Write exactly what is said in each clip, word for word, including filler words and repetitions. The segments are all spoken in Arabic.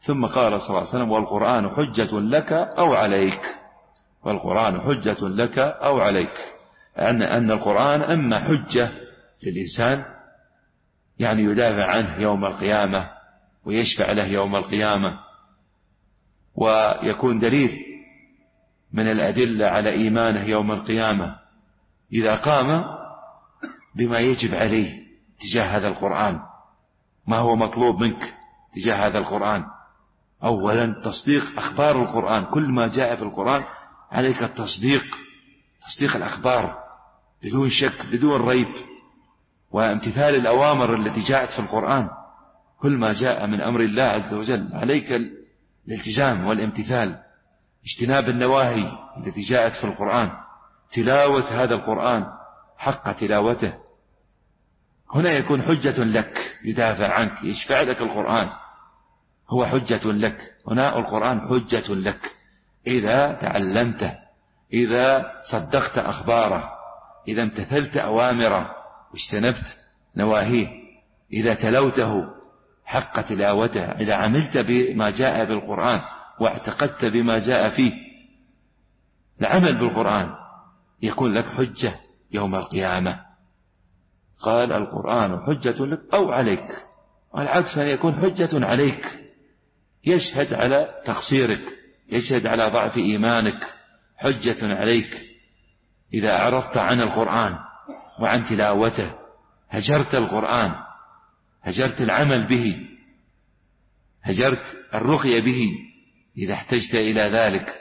ثم قال صلى الله عليه وسلم والقرآن حجة لك أو عليك، والقرآن حجة لك أو عليك، أن أن القرآن أما حجة للإنسان يعني يدافع عنه يوم القيامة ويشفع له يوم القيامة، ويكون دليل من الأدلة على إيمانه يوم القيامة إذا قام بما يجب عليه تجاه هذا القرآن، ما هو مطلوب منك تجاه هذا القرآن. أولا تصديق أخبار القرآن، كل ما جاء في القرآن عليك التصديق، تصديق الأخبار بدون شك بدون ريب، وامتثال الأوامر التي جاءت في القرآن، كل ما جاء من أمر الله عز وجل عليك الالتزام والامتثال، اجتناب النواهي التي جاءت في القرآن، تلاوة هذا القرآن حق تلاوته. هنا يكون حجة لك، يدافع عنك، يشفع لك القرآن، هو حجة لك. هنا القرآن حجة لك إذا تعلمته، إذا صدقت أخباره، إذا امتثلت أوامره واجتنبت نواهيه، إذا تلوته حق تلاوته، إذا عملت بما جاء بالقرآن واعتقدت بما جاء فيه. العمل بالقرآن يكون لك حجة يوم القيامة. قال القرآن حجة لك أو عليك، والعكس أن يكون حجة عليك، يشهد على تقصيرك، يشهد على ضعف إيمانك، حجة عليك إذا أعرضت عن القرآن وعن تلاوته، هجرت القرآن، هجرت العمل به، هجرت الرقية به إذا احتجت إلى ذلك.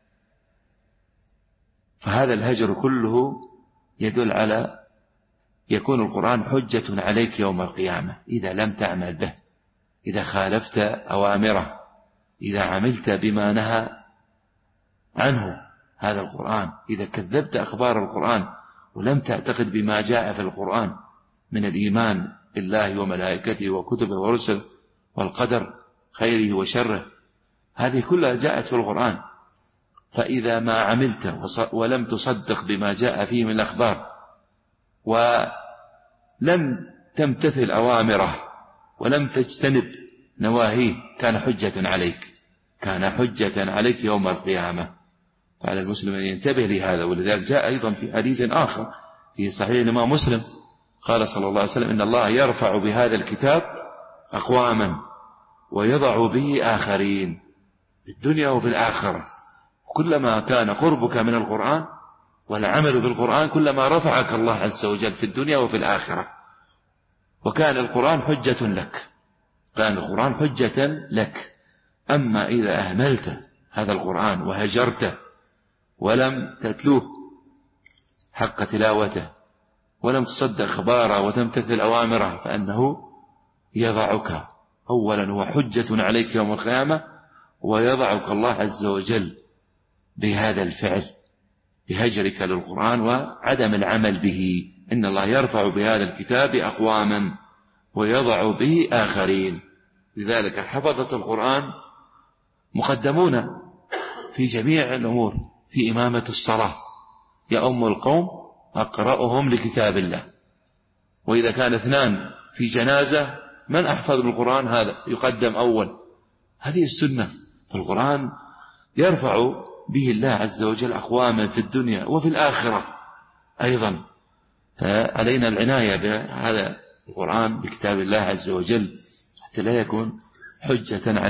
فهذا الهجر كله يدل على يكون القرآن حجة عليك يوم القيامة إذا لم تعمل به، إذا خالفت أوامره، إذا عملت بما نهى عنه هذا القرآن، إذا كذبت أخبار القرآن ولم تعتقد بما جاء في القرآن من الإيمان بالله وملائكته وكتبه ورسله والقدر خيره وشره، هذه كلها جاءت في القرآن. فإذا ما عملت ولم تصدق بما جاء فيه من الأخبار ولم تمتثل أوامره ولم تجتنب نواهيه كان حجة عليك، كان حجة عليك يوم القيامة. فعلى المسلم أن ينتبه لهذا. ولذلك جاء أيضا في حديث آخر في صحيح الإمام مسلم قال صلى الله عليه وسلم إن الله يرفع بهذا الكتاب أقواما ويضع به آخرين في الدنيا وفي الآخرة. كلما كان قربك من القرآن والعمل بالقرآن كلما رفعك الله عز وجل في الدنيا وفي الآخرة. وكان القرآن حجة لك، كان القرآن حجة لك. أما إذا أهملت هذا القرآن وهجرته ولم تتلوه حق تلاوته ولم تصدق خباره وتمتثل أوامره فأنه يضعك أولا هو حجة عليك يوم القيامة، ويضعك الله عز وجل بهذا الفعل بهجرك للقرآن وعدم العمل به. إن الله يرفع بهذا الكتاب أقواما ويضع به آخرين. لذلك حفظة القرآن مقدمون في جميع الأمور. في إمامة الصلاة يؤم القوم أقرأهم لكتاب الله، وإذا كان اثنان في جنازة من أحفظ بالقرآن هذا يقدم أول. هذه السنة. فالقرآن يرفع به الله عز وجل أقواما في الدنيا وفي الآخرة أيضا. فعلينا العناية بهذا القرآن بكتاب الله عز وجل حتى لا يكون حجة